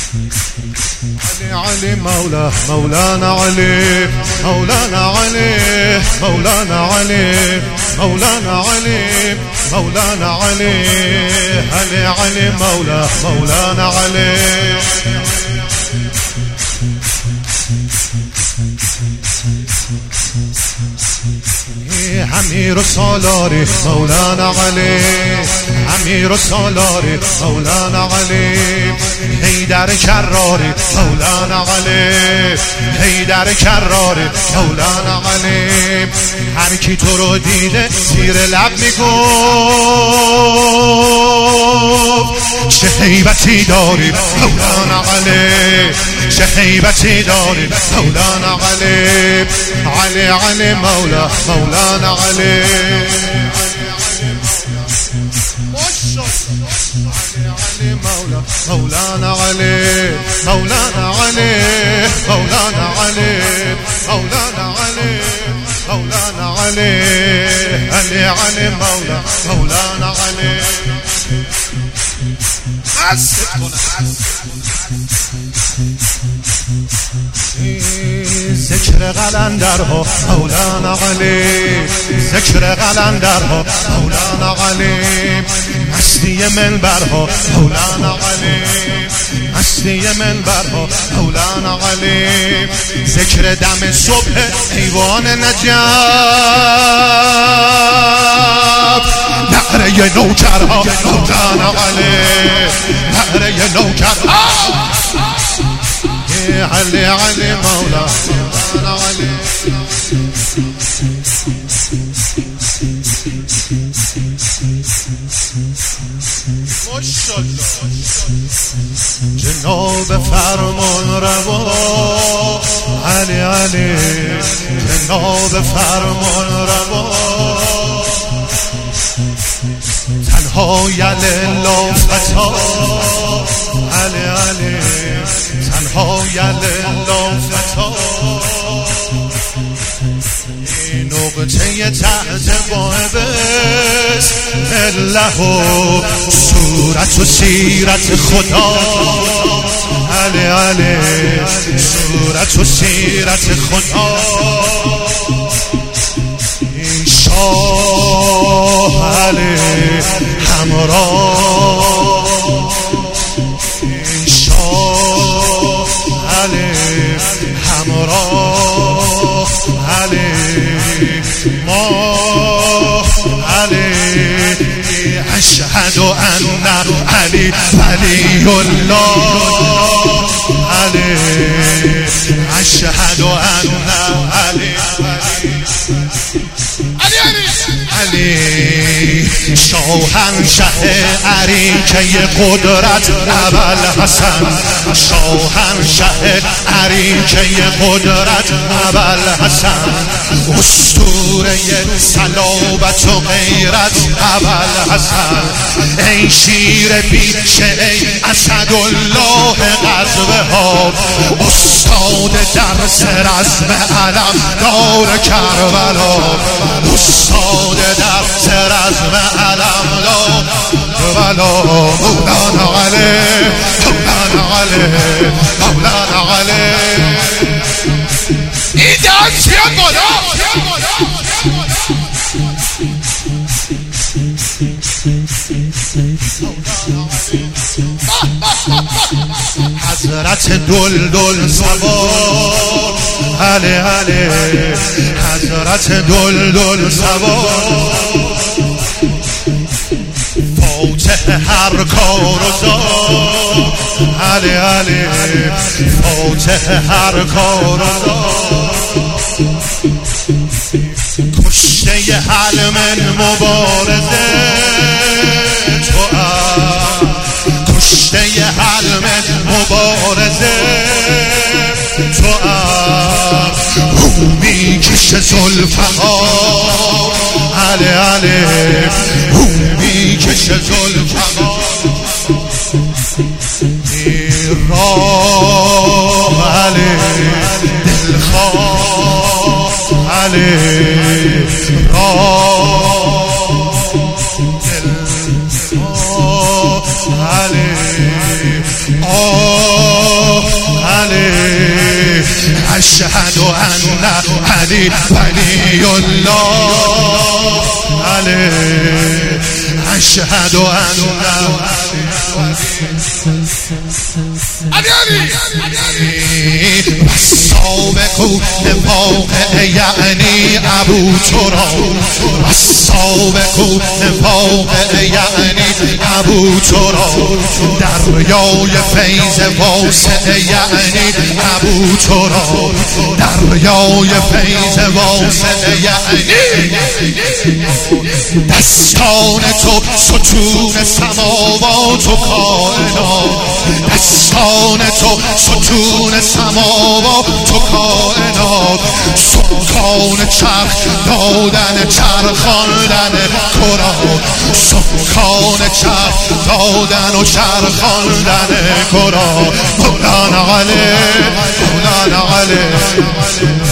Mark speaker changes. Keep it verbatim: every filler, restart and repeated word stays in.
Speaker 1: علي علي مولا مولانا علي مولانا علي مولانا علي مولانا علي مولانا علي علي علي مولا مولانا علي امیر و سالاری مولانا علی امیر و سالاری مولانا علی حیدر کراری مولانا علی حیدر کراری مولانا علی هر کی تو رو دیده زیر لب میگفت چه هیبتی داری مولانا علی چه هیبتی داری مولانا علی علی علی مولا مولانا علي علي مولا مولانا علي مولانا علي مولانا علي مولانا علي مولانا علي علي علي مولا مولانا علي ذکر قلندرها مولانا علی ذکر قلندرها مولانا علی مستی منبرها مولانا علی مستی منبرها مولانا علی ذکر دم صبح ایوان نجف نعره نوکرها مولانا علی نعره نوکرها علي علي مولا مولانا علي جناب فرمان روا علي علي جناب فرمان روا تنها یللا فتا علی علی تنها یللا فتا این نقطه تحت باب الله و صورت و سیرت خدا علی علی صورت و سیرت خدا این شاه علی همراه این شاه علی همراه علی ما علی اشهد ان علی ولی الله علی اشهد ان علی علی شاهنشه عریکه قدرت اول حسن شاهنشه عریکه قدرت اول حسن اسطوره صلابت و غیرت اول حسن ای شیر پیشه ای اسدالله غزوه ها استاد درس رزم علم دار کربلا استاد درس رزم علم دار کربلا مولانا علی مولانا علی مولانا علی این دست چیه بالا حضرت دل دل سوار علی علی حضرت دل دل سوار فاتح هر کار و زار علی علی فاتح هر کار و زار کشته حلم مبارزه تو کشته حلم مبارزه تو او میکشه زلفقار علی علی او میکشه زلفقار راه علی دلخواه علی راه دلخواه علی آه اشهد ان علی ولی الله علی اشهد ان والسابق واقع یعنی ابو تراب والسابق واقع یعنی ابو تراب دریای فیض واسع یعنی ابو تراب دریای فیض واسع یعنی دستان تو ستون سماوات و کائنات دستان تو ستون سماوات و کائنات سلطان چرخ دادن چرخاندن کرات سلطان چرخ دادن و چرخاندن کرات مولانا علی مولانا علی